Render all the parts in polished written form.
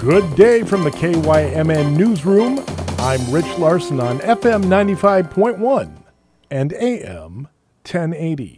Good day from the KYMN Newsroom. I'm Rich Larson on FM 95.1 and AM 1080.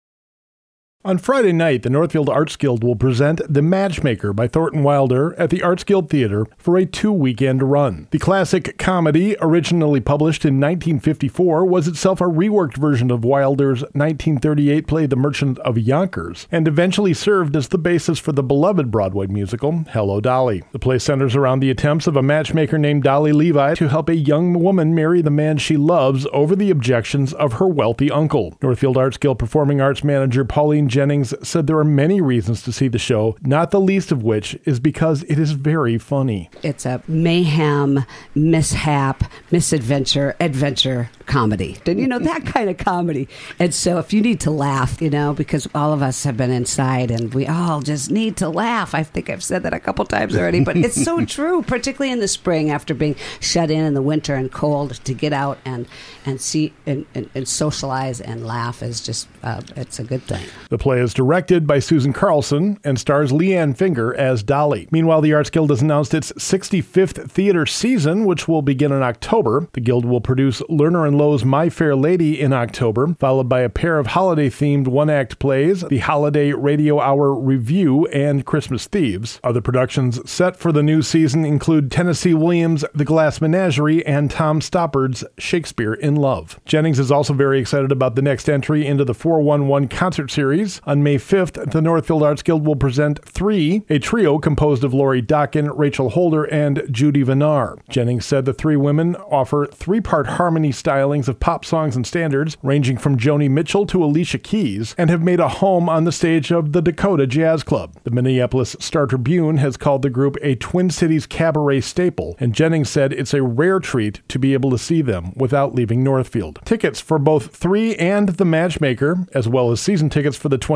On Friday night, the Northfield Arts Guild will present The Matchmaker by Thornton Wilder at the Arts Guild Theater for a 2-weekend run. The classic comedy, originally published in 1954, was itself a reworked version of Wilder's 1938 play The Merchant of Yonkers, and eventually served as the basis for the beloved Broadway musical Hello, Dolly. The play centers around the attempts of a matchmaker named Dolly Levi to help a young woman marry the man she loves over the objections of her wealthy uncle. Northfield Arts Guild Performing Arts Manager Pauline Jennings said there are many reasons to see the show, not the least of which is because it is very funny. It's a mayhem, mishap, misadventure, adventure comedy. And that kind of comedy. And so if you need to laugh, because all of us have been inside and we all just need to laugh. I think I've said that a couple times already, but it's so true, particularly in the spring after being shut in the winter and cold, to get out and see and socialize and laugh is just, it's a good thing. The play is directed by Susan Carlson and stars Leanne Finger as Dolly. Meanwhile, the Arts Guild has announced its 65th theater season, which will begin in October. The Guild will produce Lerner and Lowe's My Fair Lady in October, followed by a pair of holiday-themed one-act plays, the Holiday Radio Hour Review and Christmas Thieves. Other productions set for the new season include Tennessee Williams' The Glass Menagerie and Tom Stoppard's Shakespeare in Love. Jennings is also very excited about the next entry into the 411 concert series. On May 5th, the Northfield Arts Guild will present Three, a trio composed of Lori Dockin, Rachel Holder, and Judy Vinar. Jennings said the three women offer 3-part harmony stylings of pop songs and standards, ranging from Joni Mitchell to Alicia Keys, and have made a home on the stage of the Dakota Jazz Club. The Minneapolis Star Tribune has called the group a Twin Cities cabaret staple, and Jennings said it's a rare treat to be able to see them without leaving Northfield. Tickets for both Three and The Matchmaker, as well as season tickets for the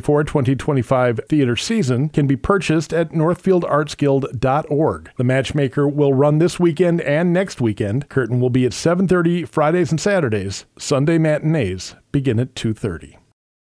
2024-2025 theater season, can be purchased at northfieldartsguild.org. The Matchmaker will run this weekend and next weekend. Curtain will be at 7:30 Fridays and Saturdays. Sunday matinees begin at 2:30.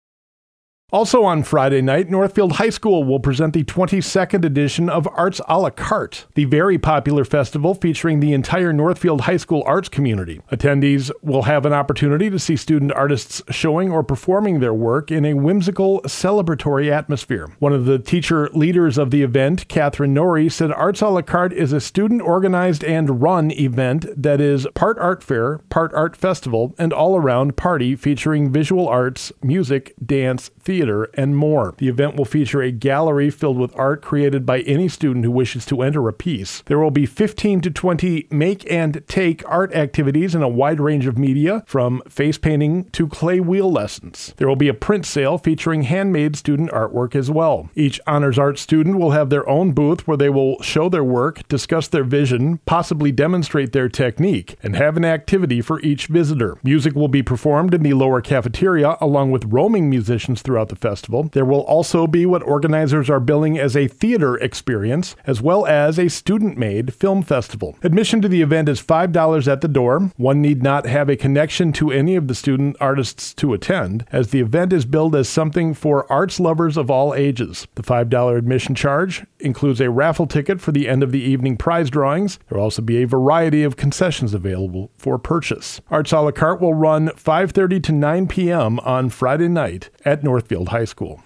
Also on Friday night, Northfield High School will present the 22nd edition of Arts a la Carte, the very popular festival featuring the entire Northfield High School arts community. Attendees will have an opportunity to see student artists showing or performing their work in a whimsical, celebratory atmosphere. One of the teacher leaders of the event, Catherine Norrie, said Arts a la Carte is a student-organized and run event that is part art fair, part art festival, and all-around party featuring visual arts, music, dance, theater, and more. The event will feature a gallery filled with art created by any student who wishes to enter a piece. There will be 15 to 20 make and take art activities in a wide range of media, from face painting to clay wheel lessons. There will be a print sale featuring handmade student artwork as well. Each honors art student will have their own booth where they will show their work, discuss their vision, possibly demonstrate their technique, and have an activity for each visitor. Music will be performed in the lower cafeteria along with roaming musicians throughout the festival. There will also be what organizers are billing as a theater experience, as well as a student-made film festival. Admission to the event is $5 at the door. One need not have a connection to any of the student artists to attend, as the event is billed as something for arts lovers of all ages. The $5 admission charge includes a raffle ticket for the end of the evening prize drawings. There will also be a variety of concessions available for purchase. Arts a la Carte will run 5:30 to 9 p.m. on Friday night at Northfield High School.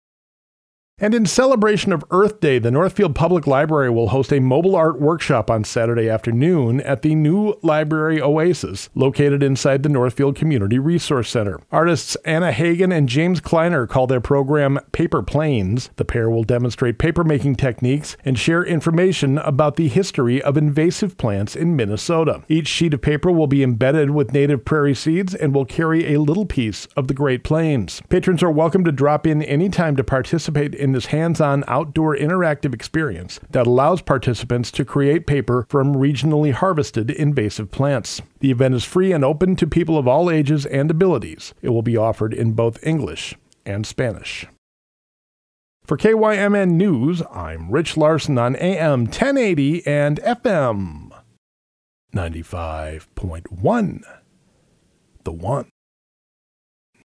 And in celebration of Earth Day, the Northfield Public Library will host a mobile art workshop on Saturday afternoon at the new Library Oasis, located inside the Northfield Community Resource Center. Artists Anna Hagen and James Kleiner call their program Paper Planes. The pair will demonstrate paper-making techniques and share information about the history of invasive plants in Minnesota. Each sheet of paper will be embedded with native prairie seeds and will carry a little piece of the Great Plains. Patrons are welcome to drop in anytime to participate in this hands-on outdoor interactive experience that allows participants to create paper from regionally harvested invasive plants. The event is free and open to people of all ages and abilities. It will be offered in both English and Spanish. For KYMN News, I'm Rich Larson on AM 1080 and FM 95.1. The One.